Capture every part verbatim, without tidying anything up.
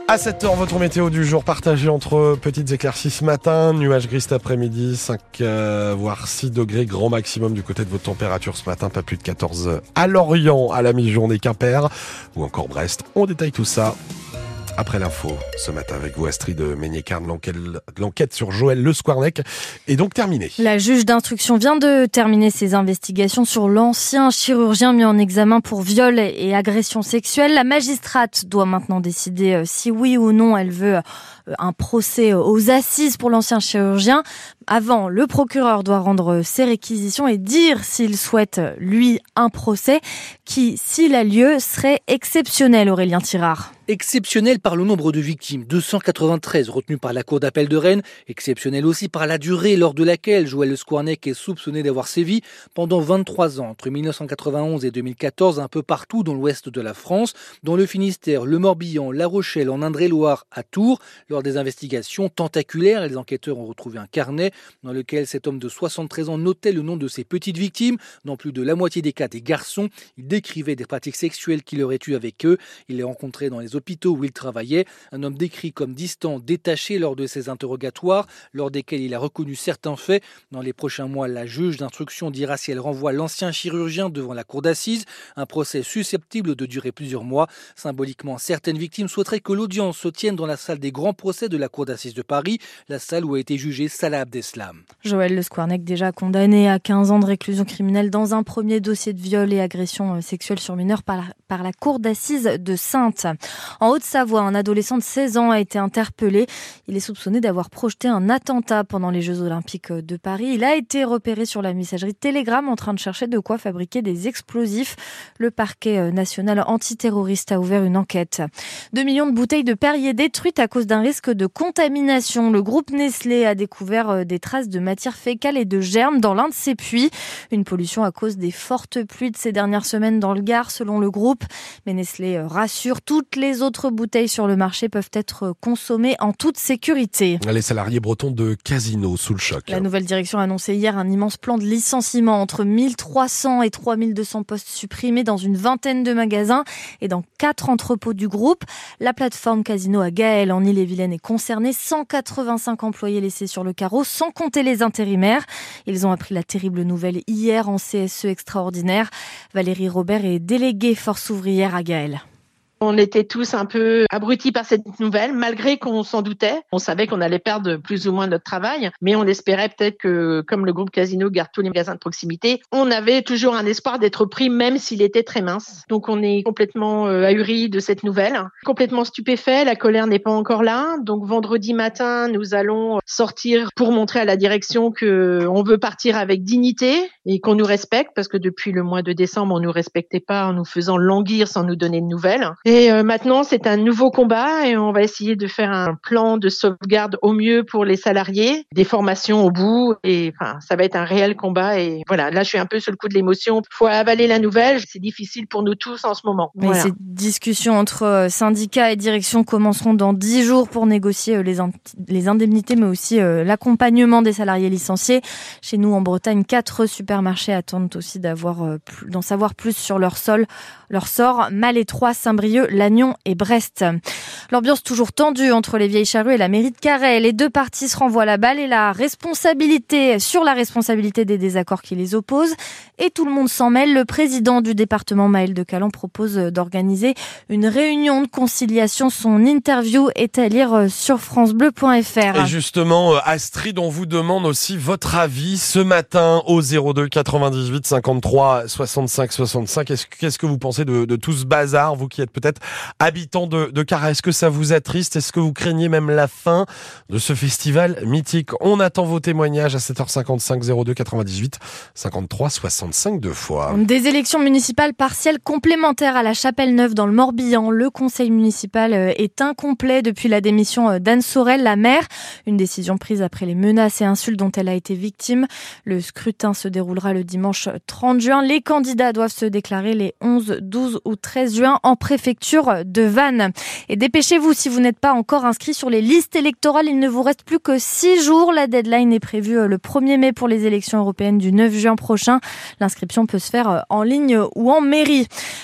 À sept heures, votre météo du jour partagée entre petites éclaircies ce matin, nuages gris cet après-midi, cinq euh, voire six degrés grand maximum du côté de votre température ce matin, pas plus de quatorze à Lorient à la mi-journée, Quimper ou encore Brest. On détaille tout ça après l'info ce matin avec vous, Astrid Meignet-Carne. L'enquête, l'enquête sur Joël Le Squarnec est donc terminée. La juge d'instruction vient de terminer ses investigations sur l'ancien chirurgien mis en examen pour viol et agression sexuelle. La magistrate doit maintenant décider si oui ou non elle veut un procès aux assises pour l'ancien chirurgien. Avant, le procureur doit rendre ses réquisitions et dire s'il souhaite, lui, un procès qui, s'il a lieu, serait exceptionnel, Aurélien Tirard. Exceptionnel par le nombre de victimes, deux cent quatre-vingt-treize retenues par la Cour d'appel de Rennes. Exceptionnel aussi par la durée lors de laquelle Joël Le Squarnec est soupçonné d'avoir sévi pendant vingt-trois ans, entre mille neuf cent quatre-vingt-onze et deux mille quatorze, un peu partout dans l'ouest de la France, dans le Finistère, le Morbihan, La Rochelle, en Indre-et-Loire, à Tours. Lors des investigations tentaculaires, les enquêteurs ont retrouvé un carnet dans lequel cet homme de soixante-treize ans notait le nom de ses petites victimes. Dans plus de la moitié des cas, des garçons. Il décrivait des pratiques sexuelles qu'il aurait eues avec eux. Il les rencontrait dans les hôpitaux où il travaillait. Un homme décrit comme distant, détaché lors de ses interrogatoires, lors desquels il a reconnu certains faits. Dans les prochains mois, la juge d'instruction dira si elle renvoie l'ancien chirurgien devant la cour d'assises. Un procès susceptible de durer plusieurs mois. Symboliquement, certaines victimes souhaiteraient que l'audience se tienne dans la salle des grands procès de la cour d'assises de Paris, la salle où a été jugé Salah Abdeslam. Joël Le Squarnec, déjà condamné à quinze ans de réclusion criminelle dans un premier dossier de viol et agression sexuelle sur mineurs par la, par la cour d'assises de Saintes. En Haute-Savoie, un adolescent de seize ans a été interpellé. Il est soupçonné d'avoir projeté un attentat pendant les Jeux Olympiques de Paris. Il a été repéré sur la messagerie Telegram en train de chercher de quoi fabriquer des explosifs. Le parquet national antiterroriste a ouvert une enquête. Deux millions de bouteilles de Perrier détruites à cause d'un risque de contamination. Le groupe Nestlé a découvert des traces de matière fécale et de germes dans l'un de ses puits. Une pollution à cause des fortes pluies de ces dernières semaines dans le Gard, selon le groupe. Mais Nestlé rassure, toutes les autres bouteilles sur le marché peuvent être consommées en toute sécurité. Les salariés bretons de Casino sous le choc. La nouvelle direction a annoncé hier un immense plan de licenciement, entre mille trois cents et trois mille deux cents postes supprimés dans une vingtaine de magasins et dans quatre entrepôts du groupe. La plateforme Casino à Gaël en Ille-et-Vilaine est concernée. cent quatre-vingt-cinq employés laissés sur le carreau, sans compter les intérimaires. Ils ont appris la terrible nouvelle hier en C S E extraordinaire. Valérie Robert est déléguée force ouvrière à Gaël. On était tous un peu abrutis par cette nouvelle, malgré qu'on s'en doutait. On savait qu'on allait perdre plus ou moins notre travail, mais on espérait peut-être que, comme le groupe Casino garde tous les magasins de proximité, on avait toujours un espoir d'être pris, même s'il était très mince. Donc on est complètement euh, ahuris de cette nouvelle, complètement stupéfait. La colère n'est pas encore là. Donc vendredi matin, nous allons sortir pour montrer à la direction que on veut partir avec dignité et qu'on nous respecte, parce que depuis le mois de décembre, on nous respectait pas en nous faisant languir sans nous donner de nouvelles. Et euh, maintenant, c'est un nouveau combat et on va essayer de faire un plan de sauvegarde au mieux pour les salariés, des formations au bout, et enfin, ça va être un réel combat. Et voilà, là, je suis un peu sur le coup de l'émotion. Faut avaler la nouvelle. C'est difficile pour nous tous en ce moment. Mais voilà. Ces discussions entre syndicats et direction commenceront dans dix jours pour négocier les, in- les indemnités, mais aussi euh, l'accompagnement des salariés licenciés. Chez nous, en Bretagne, quatre supermarchés attendent aussi d'avoir, euh, plus, d'en savoir plus sur leur sol, leur sort. Malétroit, Saint-Brieuc, Lannion et Brest. L'ambiance toujours tendue entre les Vieilles Charrues et la mairie de Carhaix. Les deux parties se renvoient la balle et la responsabilité sur la responsabilité des désaccords qui les opposent. Et tout le monde s'en mêle. Le président du département, Maël de Calan, propose d'organiser une réunion de conciliation. Son interview est à lire sur francebleu point f r. Et justement, Astrid, on vous demande aussi votre avis ce matin au zéro deux quatre-vingt-dix-huit cinquante-trois soixante-cinq soixante-cinq. Est-ce, qu'est-ce que vous pensez de, de tout ce bazar, vous qui êtes peut-être habitant de, de Carhaix? Est-ce que ça vous attriste? Est-ce que vous craignez même la fin de ce festival mythique? On attend vos témoignages à sept heures cinquante-cinq, zéro deux quatre-vingt-dix-huit cinquante-trois soixante-cinq deux fois. Des élections municipales partielles complémentaires à la Chapelle-Neuve dans le Morbihan. Le conseil municipal est incomplet depuis la démission d'Anne Sorel, la maire. Une décision prise après les menaces et insultes dont elle a été victime. Le scrutin se déroulera le dimanche trente juin. Les candidats doivent se déclarer les onze, douze ou treize juin en préfecture de Vannes. Et dépêchez-vous, si vous n'êtes pas encore inscrit sur les listes électorales, il ne vous reste plus que six jours. La deadline est prévue le premier mai pour les élections européennes du neuf juin prochain. L'inscription peut se faire en ligne ou en mairie.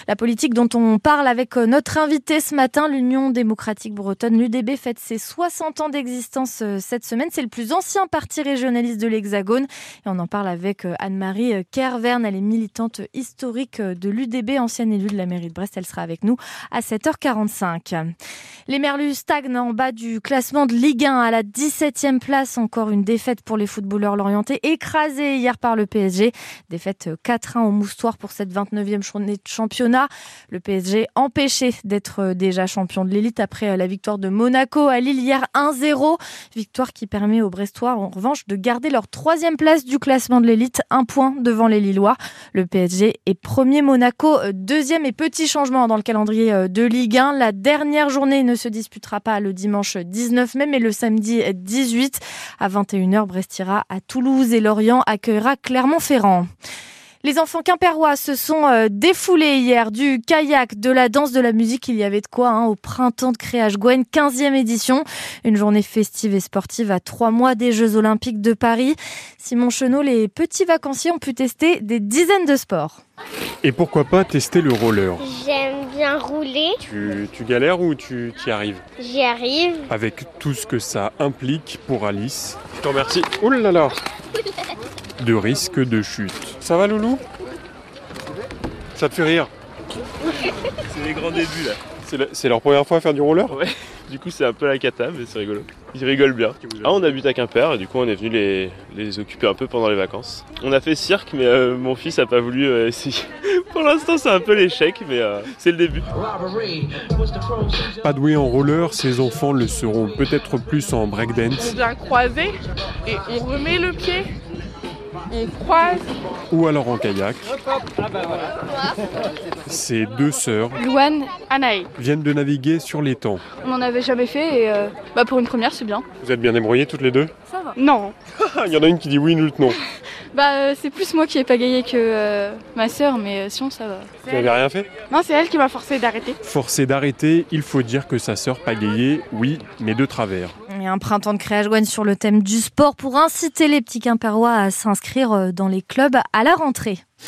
La politique dont on parle avec notre invité ce matin, l'Union démocratique bretonne, l'U D B, fête ses soixante ans d'existence cette semaine. C'est le plus ancien parti régionaliste de l'Hexagone. Et on en parle avec Anne-Marie Kervern. Elle est militante historique de l'U D B, ancienne élue de la mairie de Brest. Elle sera avec nous à sept heures quarante-cinq. Les Merlus stagnent en bas du classement de Ligue un à la dix-septième place. Encore une défaite pour les footballeurs lorientais, écrasés hier par le P S G. Défaite quatre un au Moustoir pour cette vingt-neuvième journée de championnat. Le P S G empêché d'être déjà champion de l'élite après la victoire de Monaco à Lille hier un zéro. Victoire qui permet aux Brestois en revanche de garder leur troisième place du classement de l'élite, un point devant les Lillois. Le P S G est premier, Monaco deuxième. Et petit changement dans le calendrier de Ligue un. La dernière journée ne se disputera pas le dimanche dix-neuf mai mais le samedi dix-huit à vingt et une heures. Brest ira à Toulouse et Lorient accueillera Clermont-Ferrand. Les enfants quimpérois se sont euh, défoulés hier, du kayak, de la danse, de la musique. Il y avait de quoi hein, au printemps de Créage-Gouaine, quinzième édition. Une journée festive et sportive à trois mois des Jeux Olympiques de Paris. Simon Chenot, les petits vacanciers ont pu tester des dizaines de sports. Et pourquoi pas tester le roller? J'aime bien rouler. Tu, tu galères ou tu y arrives? J'y arrive. Avec tout ce que ça implique pour Alice. Je te remercie. Ouh là là. De risque de chute. Ça va, Loulou? Ça te fait rire? C'est les grands débuts là. C'est, la, c'est leur première fois à faire du roller? Ouais. Du coup c'est un peu la cata mais c'est rigolo. Ils rigolent bien. Ah, on habite à Quimper et du coup on est venu les, les occuper un peu pendant les vacances. On a fait cirque mais euh, mon fils a pas voulu euh, essayer. Pour l'instant c'est un peu l'échec mais euh, c'est le début. Pas doués en roller, ces enfants le seront peut-être plus en breakdance. On vient croiser et on remet le pied. On croise. Ou alors en kayak. Ces deux sœurs, Louane, Anaï, viennent de naviguer sur l'étang. on n'en avait jamais fait et euh, bah pour une première c'est bien. Vous êtes bien débrouillées toutes les deux? Ça va. Non. Il y en a une qui dit oui, l'autre non. Bah euh, c'est plus moi qui ai pagayé que euh, ma sœur mais euh, sinon ça va. Vous n'avez rien fait? Non, c'est elle qui m'a forcé d'arrêter. Forcé d'arrêter, il faut dire que sa sœur pagayait, oui, mais de travers. Et un printemps de Créage-Gouaine sur le thème du sport pour inciter les petits Quimpérois à s'inscrire dans les clubs à la rentrée.